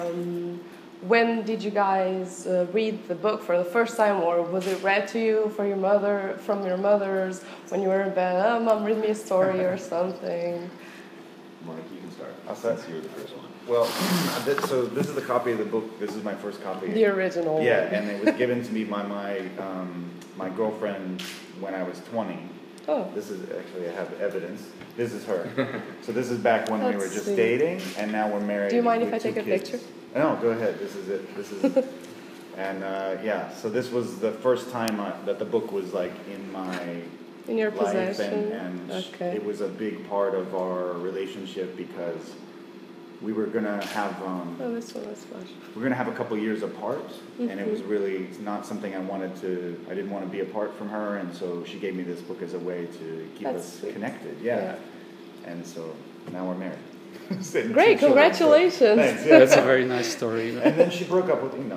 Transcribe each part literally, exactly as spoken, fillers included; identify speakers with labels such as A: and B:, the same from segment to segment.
A: Um, when did you guys uh, read the book for the first time, or was it read to you for your mother, from your mothers when you were in bed? Oh, Mom, read me a story or something.
B: Mark, you can start.
C: I'll start.
B: Since you were the first one.
C: Well, so this is the copy of the book. This is my first copy.
A: The original.
C: Yeah, and it was given to me by my um, my girlfriend when I was twenty.
A: Oh.
C: This is actually, I have evidence. This is her. So this is back when we were
A: That's
C: just
A: sweet.
C: dating, and now we're married.
A: Do you mind
C: with
A: if I
C: two
A: take a
C: kids.
A: picture?
C: No, go ahead. This is it. This is, and uh, yeah. So this was the first time I, that the book was like in my
A: In your
C: life,
A: possession.
C: and, and
A: Okay.
C: it was a big part of our relationship because we were gonna have um,
A: Oh, this one is flash.
C: we we're gonna have a couple years apart, and it was
A: Mhm.
C: really not something I wanted to. I didn't want to be apart from her, and so she gave me this book as a way to keep
A: That's
C: us
A: sweet.
C: connected. Yeah. and so now we're married. Sitting
A: Great,
C: two children, so-
A: congratulations.
C: Thanks. Yeah.
D: That's a very nice story.
C: And then she broke up with you know.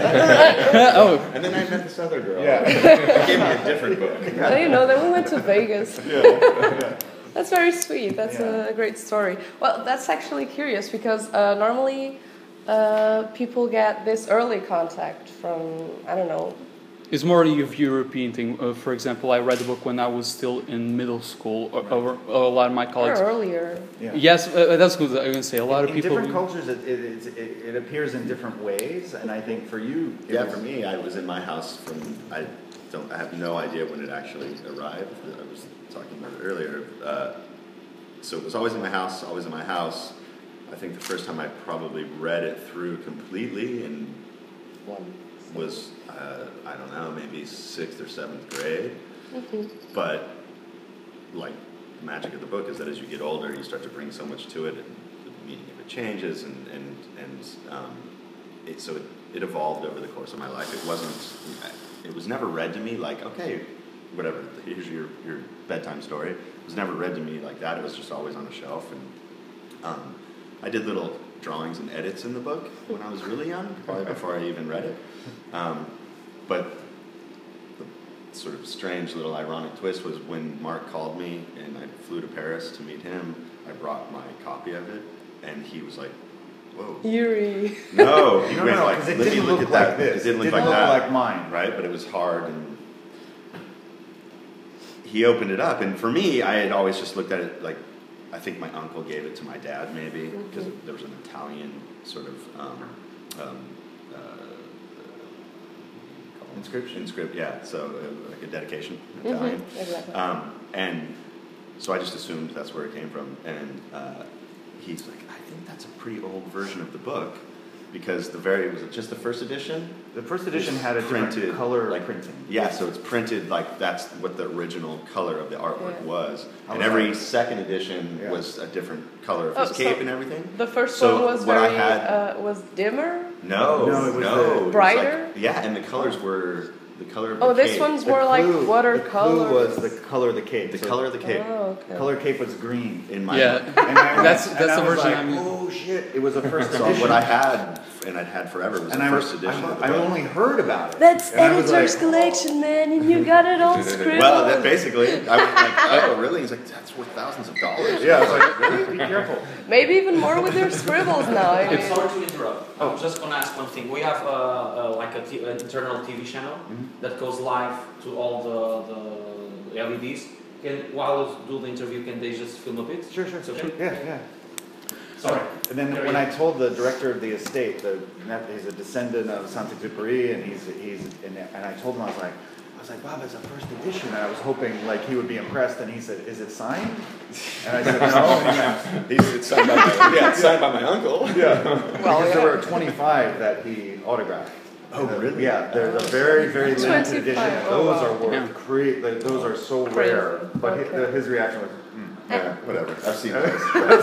D: Oh,
B: And then I met this other girl.
C: Yeah.
B: She gave me a different book.
A: So, you know, then we went to Vegas.
C: yeah.
A: That's very sweet. That's
C: Yeah.
A: a great story. Well, that's actually curious because uh, normally uh, people get this early contact from, I don't know.
D: it's more of European thing. Uh, for example, I read the book when I was still in middle school. Or, or, or a lot of my
A: Or
D: colleagues.
A: earlier.
C: Yeah.
D: Yes, uh, that's good. I'm gonna say a lot
C: in,
D: of people.
C: In different cultures, it, it, it, it, it appears in different ways, and I think for you, it
B: Yeah,
C: was-
B: for me, I was in my house from, I don't, I have no idea when it actually arrived. I was talking about it earlier. Uh, so it was always in my house, always in my house. I think the first time I probably read it through completely and
A: One.
B: was, uh, I don't know, maybe sixth or seventh grade.
A: Mm-hmm.
B: But, like, the magic of the book is that as you get older, you start to bring so much to it, and the meaning of it changes, and, and, and um, it, so it, it evolved over the course of my life. It wasn't, it was never read to me like, okay, whatever, here's your, your bedtime story. It was never read to me like that. It was just always on a shelf. And um, I did little drawings and edits in the book when I was really young, probably before I even read it. Um, but the sort of strange little ironic twist was when Mark called me and I flew to Paris to meet him, I brought my copy of it, and he was like, whoa.
A: Yuri.
B: No, he
C: No, no,
B: went
C: no,
B: like,
C: 'cause it
B: let me
C: didn't
B: look
C: look
B: at that.
C: like this.
B: It didn't look
C: It
B: like
C: didn't
B: that.
C: look like mine.
B: Right, but it was hard, and he opened it up, and for me, I had always just looked at it like, I think my uncle gave it to my dad, maybe, because
A: Mhm.
B: there was an Italian sort of um, um, uh,
C: Inscription.
B: Inscript, yeah. So uh, like a dedication, in
A: Mhm,
B: Italian.
A: exactly.
B: Um, and so I just assumed that's where it came from. And uh, he's like, I think that's a pretty old version of the book, because the very was it just the first edition?
C: The first edition had a different
B: Printed,
C: color
B: like
C: printing.
B: Yeah, so it's printed like that's what the original color of the artwork
A: Yeah.
B: was,
C: How
B: and
C: was
B: every
C: that?
B: second edition
C: Yeah.
B: was a different color of
A: Oh,
B: his cape
A: so
B: and everything.
A: The first
B: So
A: one was
B: what I
A: very,
B: had-
A: uh, was dimmer.
B: No,
C: No, it was
B: no,
C: the-
B: it was like-
A: Brighter?
B: yeah, and the colors were the color of the
A: Oh, this
B: cape.
A: one's
C: The
A: more like
C: clue-
A: watercolor.
C: The clue was the color of the cape.
B: the
C: So
B: color of the cape
A: Oh, okay.
C: color cape was green.
B: in my
D: Yeah.
B: book.
C: And I,
D: That's-
C: and
D: that's
C: I
D: the
C: was
D: version
C: like,
D: I'm-
C: oh shit! It was the first
B: So
C: edition.
B: what I had and I'd had forever was
C: and
B: the
C: I,
B: first edition
C: I,
B: of the
C: I
B: book.
C: only heard about it.
A: That's
C: And I was
A: editor's
C: like,
A: collection, man, and you got it all scribbled.
B: Well, that basically, I was like, oh, really? He's like, that's worth thousands of dollars.
C: Yeah, I was like, really? Be careful.
A: Maybe even more with your scribbles now. I mean.
E: Sorry to interrupt. I'm just gonna ask one thing. We have uh, uh, like a t- an internal T V channel that goes live to all the, the L E Ds. Can while we do the interview, can they just film a bit?
C: Sure, sure.
E: It's okay.
C: Yeah, yeah.
E: Sorry.
C: And then when I told the director of the estate, the he's a descendant of Saint-Exupéry, and he's he's and, and I told him I was like. I was like, Bob, it's a first edition. And I was hoping like he would be impressed, and he said, "Is it signed?" And I said, "No." And he went,
B: He's, it's signed by my, yeah, it's signed by my uncle.
C: yeah,
A: Well,
C: because
A: yeah.
C: there were twenty-five that he autographed.
B: Oh,
C: And, uh,
B: really?
C: Yeah, there's a very, very limited edition.
A: twenty-five, oh,
C: Those
A: wow.
C: are worth
D: Yeah.
C: cre- like, Those are so
A: Crazy.
C: rare. But hi-
A: Okay.
C: the- his reaction was, mm.
B: Yeah, whatever. I've seen those.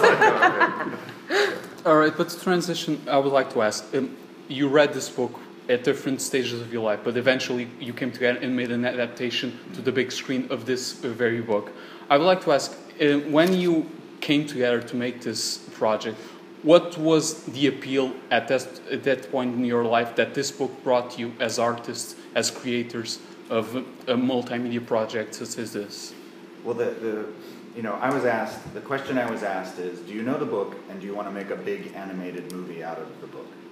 D: All right, but to transition, I would like to ask: um, you read this book at different stages of your life, but eventually you came together and made an adaptation to the big screen of this uh, very book. I would like to ask: uh, when you came together to make this project, what was the appeal at that at that point in your life that this book brought you as artists, as creators of a multimedia project such as this?
C: Well, the, the you know, I was asked, the question I was asked is, do you know the book and do you want to make a big animated movie out of the book?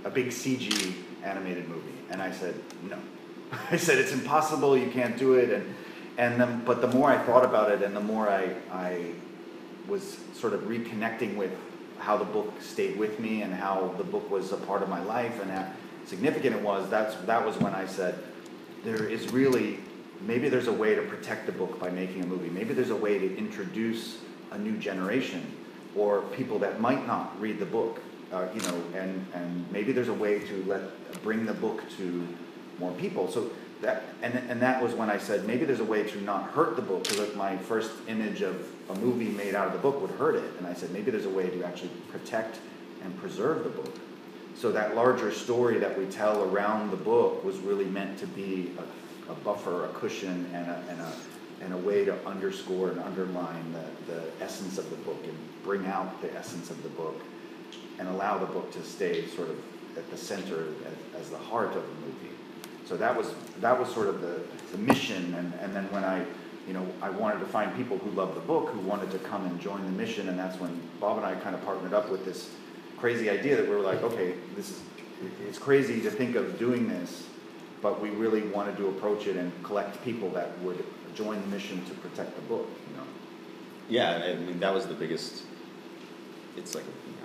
C: a big C G animated movie, and I said no. I said it's impossible. You can't do it, and and then, but the more I thought about it, and the more I I was sort of reconnecting with how the book stayed with me and how the book was a part of my life and how significant it was. That's that was when I said there is really maybe there's a way to protect the book by making a movie. Maybe there's a way to introduce a new generation or people that might not read the book, uh, you know, and, and maybe there's a way to let bring the book to more people. So that and and that was when I said maybe there's a way to not hurt the book, because like my first image of a movie made out of the book would hurt it, and I said maybe there's a way to actually protect and preserve the book. So that larger story that we tell around the book was really meant to be a, a buffer, a cushion, and a, and a and a way to underscore and underline the, the essence of the book and bring out the essence of the book and allow the book to stay sort of at the center as, as the heart of the movie. So that was that was sort of the, the mission, and, and then when I, you know, I wanted to find people who loved the book, who wanted to come and join the mission, and that's when Bob and I kind of partnered up with this crazy idea that we were like, okay, this is, it's crazy to think of doing this, but we really wanted to approach it and collect people that would join the mission to protect the book, you know.
B: Yeah, I mean, that was the biggest, it's like,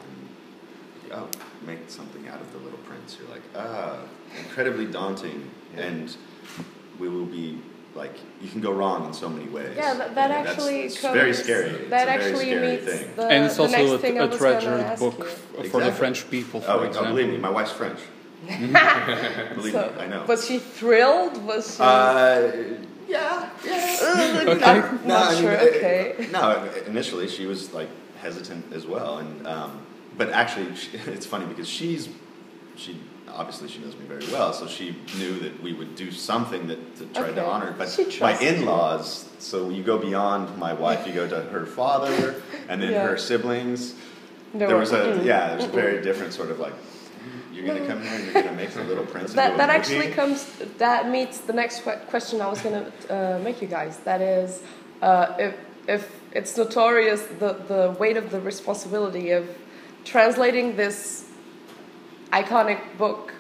B: I mean, oh, make something out of the Little Prince. You're like, ah, incredibly daunting, yeah. And we will be, like, you can go wrong in so many ways.
A: Yeah, that, that
B: and
A: actually
B: that's,
A: comes,
B: very scary.
A: That
B: it's
A: actually
B: very
A: meets
B: thing.
A: the,
D: and it's
A: the
D: also
A: next
D: a,
A: thing
D: a
A: I was
D: treasured book
A: you.
D: for
B: Exactly.
D: the French people, for
B: oh,
D: example.
B: Oh, believe me, my wife's French. Believe
A: so,
B: me, I know.
A: Was she thrilled? Was she...
B: Uh, yeah, yeah.
D: Okay.
A: I'm
B: No,
A: not
B: I mean,
A: sure,
B: it-
A: okay.
B: No, initially she was like hesitant as well, and um, but actually she, it's funny because she's she obviously she knows me very well, so she knew that we would do something that to try
A: Okay.
B: to honor. But
A: She
B: my
A: trusted you.
B: in-laws, so you go beyond my wife, you go to her father, and then
A: Yeah.
B: her siblings.
A: There
B: There
A: were-
B: was a
A: mm-mm,
B: yeah, there's a
A: mm-mm.
B: very different sort of like. You're gonna come here and you're gonna make the Little Prince into
A: That,
B: a
A: that
B: movie?
A: actually comes, that meets the next que- question I was going to uh, make you guys. That is, uh, if, if it's notorious, the, the weight of the responsibility of translating this iconic book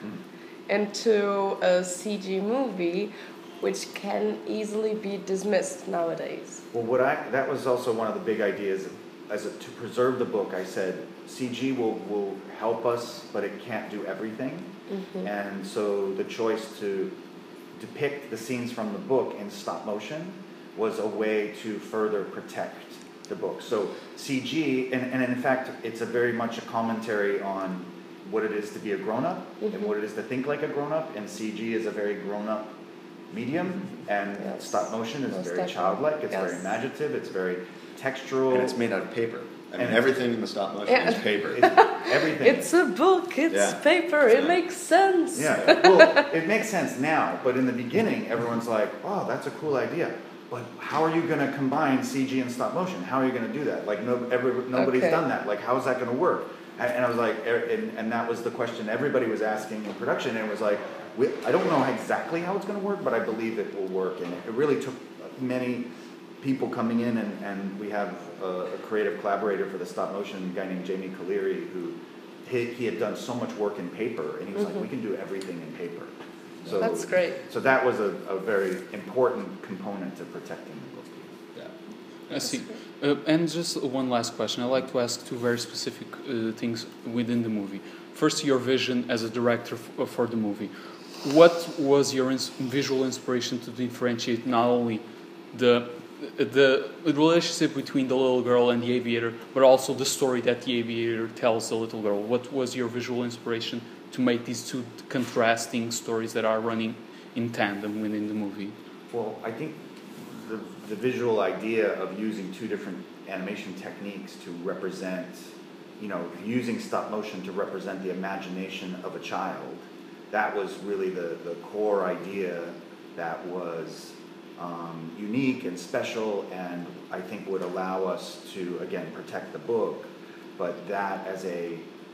A: into a C G movie, which can easily be dismissed nowadays.
C: Well, what I that was also one of the big ideas, as a, to preserve the book. I said C G will will help us, but it can't do everything.
A: Mm-hmm.
C: And so the choice to depict the scenes from the book in stop motion was a way to further protect the book. So C G, and, and in fact, it's a very much a commentary on what it is to be a grown-up
A: Mm-hmm.
C: and what it is to think like a grown-up. And C G is a very grown-up medium, and
A: Yes.
C: stop motion is
A: Most
C: very
A: definitely.
C: childlike. It's
A: Yes.
C: very imaginative. It's very textural.
B: And it's made out of paper. I mean,
C: And-
B: everything in the stop motion
A: Yeah.
B: is paper.
C: It's everything.
A: It's a book, it's
B: Yeah.
A: paper, it
B: Yeah.
A: makes sense.
C: Yeah, well, it makes sense now, but in the beginning, everyone's like, "Oh, that's a cool idea." But how are you going to combine C G and stop motion? How are you going to do that? Like, no, every, nobody's
A: Okay.
C: done that. Like, how is that going to work? And, and I was like, er, and, and that was the question everybody was asking in production. And it was like, we, I don't know exactly how it's going to work, but I believe it will work. And it really took many people coming in, and, and we have a, a creative collaborator for the stop motion, a guy named Jamie Kaleri, who he, he had done so much work in paper, and he was
A: Mhm.
C: like, we can do everything in paper. So,
A: That's great.
C: So that was a, a very important component to protecting the book.
B: Yeah.
D: I see. Uh, and just one last question. I'd like to ask two very specific uh, things within the movie. First, your vision as a director f- for the movie. What was your ins- visual inspiration to differentiate not only the the relationship between the little girl and the aviator, but also the story that the aviator tells the little girl? What was your visual inspiration to make these two contrasting stories that are running in tandem within the movie?
C: Well, I think the, the visual idea of using two different animation techniques to represent, you know, using stop motion to represent the imagination of a child, that was really the, the core idea that was um, unique and special, and I think would allow us to, again, protect the book, but that as a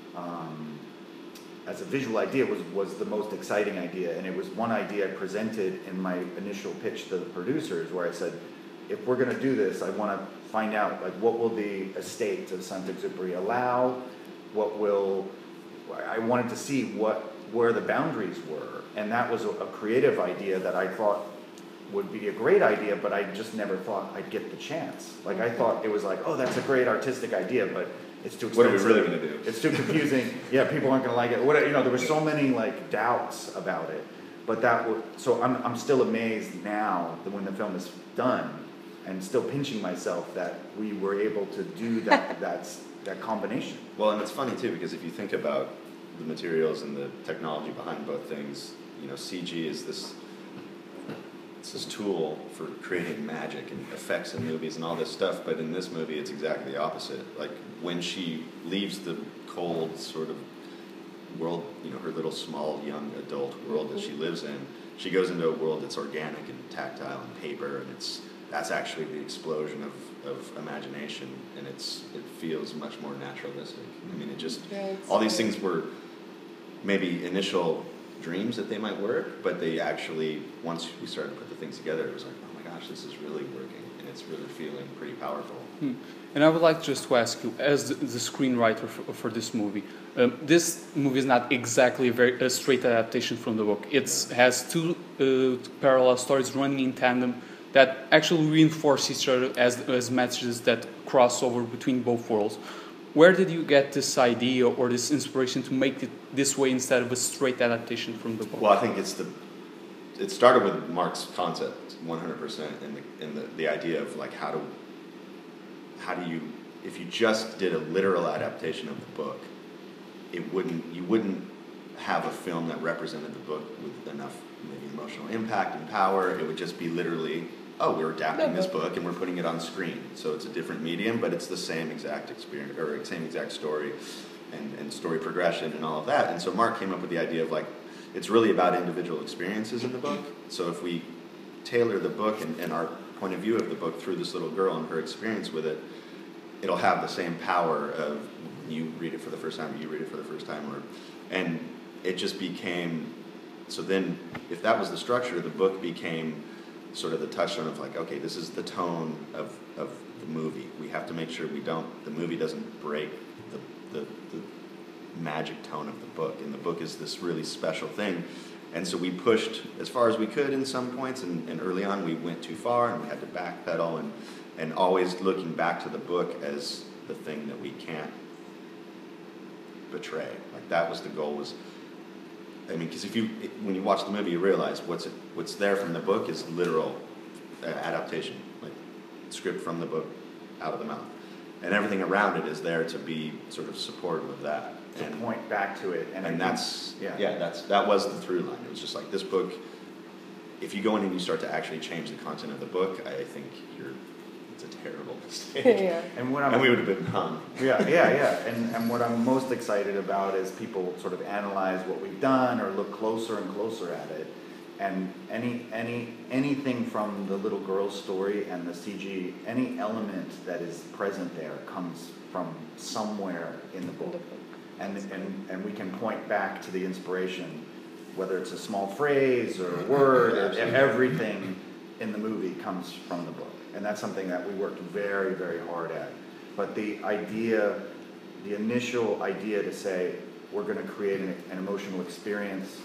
C: um, as a visual idea was, was the most exciting idea, and it was one idea I presented in my initial pitch to the producers, where I said, if we're going to do this, I want to find out, like, what will the estate of Saint-Exupéry allow, what will I wanted to see what where the boundaries were, and that was a, a creative idea that I thought would be a great idea, but I just never thought I'd get the chance. Like I thought it was like, oh, that's a great artistic idea, but it's too expensive.
B: What are we really going to do?
C: It's too confusing. Yeah, people aren't going to like it. What, you know, there were so many like doubts about it, but that would. So I'm I'm still amazed now that when the film is done, and still pinching myself that we were able to do that that's that combination.
B: Well, and it's funny too because if you think about the materials and the technology behind both things, you know, C G is this. It's this tool for creating magic and effects in movies and all this stuff, but in this movie it's exactly the opposite. Like when she leaves the cold sort of world, you know, her little small young adult world that she lives in, she goes into a world that's organic and tactile and paper, and it's that's actually the explosion of, of imagination, and it's it feels much more naturalistic. I mean, it just
A: Yeah,
B: all these things were maybe initial dreams that they might work, but they actually, once we started to put the things together, it was like, oh my gosh, this is really working, and it's really feeling pretty powerful.
D: Hmm. And I would like just to ask you, as the, the screenwriter for, for this movie, um, this movie is not exactly a very a straight adaptation from the book. It has two uh, parallel stories running in tandem that actually reinforce each other as as messages that cross over between both worlds. Where did you get this idea or this inspiration to make it this way instead of a straight adaptation from the book?
B: Well, I think it's the it started with Mark's concept one hundred percent, and the and the, the idea of like how do how do you if you just did a literal adaptation of the book, it wouldn't you wouldn't have a film that represented the book with enough maybe emotional impact and power. It would just be literally, oh, we're adapting this book and we're putting it on screen. So it's a different medium, but it's the same exact experience or same exact story and, and story progression and all of that. And so Mark came up with the idea of like, it's really about individual experiences in the book. So if we tailor the book and, and our point of view of the book through this little girl and her experience with it, it'll have the same power of you read it for the first time, or you read it for the first time, or, and it just became, so then if that was the structure, the book became sort of the touchstone of like, okay, this is the tone of, of the movie. We have to make sure we don't, the movie doesn't break the, the, the magic tone of the book. And the book is this really special thing. And so we pushed as far as we could in some points, and, and early on we went too far and we had to backpedal, and, and always looking back to the book as the thing that we can't betray. Like that was the goal, was, I mean, because if you, when you watch the movie, you realize what's it, what's there from the book is literal uh, adaptation, like script from the book out of the mouth, and everything around it is there to be sort of supportive of that,
C: To
B: and
C: point back to it, and,
B: and
C: I
B: that's
C: think,
B: yeah.
C: yeah.
B: that's that was the through line. It was just like this book. If you go in and you start to actually change the content of the book, I think you're it's a terrible mistake.
A: yeah.
C: And what I'm
B: And we would have been hung.
C: Yeah, yeah, yeah. And and what I'm most excited about is people sort of analyze what we've done or look closer and closer at it. And any any anything from the little girl's story and the C G, any element that is present there comes from somewhere in the book. And and and we can point back to the inspiration, whether it's a small phrase or a word,
B: Absolutely.
C: everything in the movie comes from the book. And that's something that we worked very, very hard at. But the idea, the initial idea to say, we're going to create an, an emotional experience,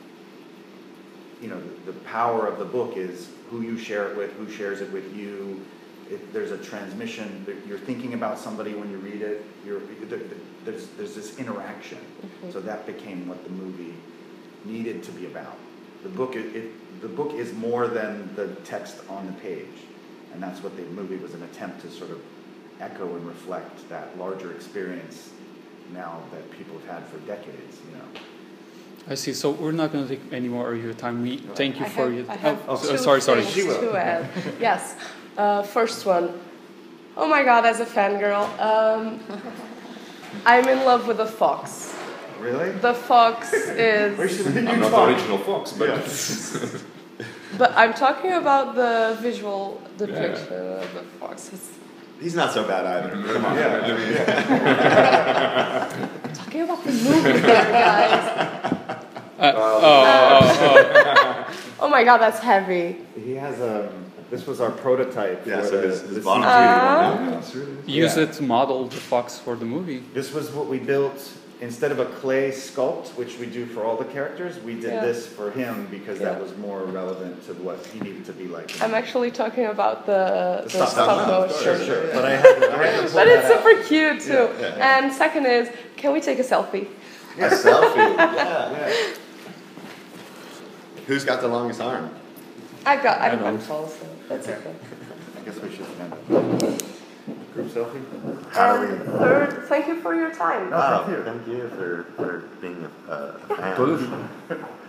C: you know, the, the power of the book is who you share it with, who shares it with you. If there's a transmission, you're thinking about somebody when you read it, you're, there's, there's this interaction. Mm-hmm. So that became what the movie needed to be about. The book, it, it, the book is more than the text on the page. And that's what the movie was, an attempt to sort of echo and reflect that larger experience now that people have had for decades, you know.
D: I see. So we're not going to take any more of your time. We thank you
A: I
D: for
A: have,
D: your.
A: I have
D: oh,
A: two
D: sorry, sorry.
A: things
C: She will.
A: to add. Yes. Uh, first one. Oh my God! As a fangirl, um, I'm in love with the fox.
C: Really?
A: The fox is.
C: Where should we
F: I'm not the original Fox, but
C: Yeah.
A: But I'm talking about the visual depiction of the fox. It's,
B: He's not so bad either. Come on.
C: Yeah.
A: I'm talking about the movie here, guys.
D: Uh, oh, oh, oh.
A: Oh my God, that's heavy.
C: He has a. This was our prototype.
B: Yeah,
C: for
B: so
C: the,
B: his, his
C: the
B: bottom
C: C G.
A: Uh,
B: two one now.
D: Use
C: Yeah.
D: it to model the fox for the movie.
C: This was what we built, instead of a clay sculpt, which we do for all the characters, we did
A: Yeah.
C: this for him because
A: Yeah.
C: that was more relevant to what he needed to be like.
A: I'm actually talking about the, the,
C: stop-
A: stop,
C: stop
A: motion.
C: Sure, sure. But I had to, I had to pull
A: But it's
C: that out.
A: super cute too.
B: Yeah, yeah.
A: And second is, can we take a selfie?
B: A selfie. Yeah.
C: Yeah.
B: Who's got the longest arm?
A: I got, I'm,
D: I
A: I'm
D: don't.
A: tall, so that's okay.
C: I guess we should stand up. Group selfie?
B: How do
A: And
B: we?
A: third, thank you for your time.
C: No,
B: Oh,
C: thank you.
B: thank you for, for being a, a fan.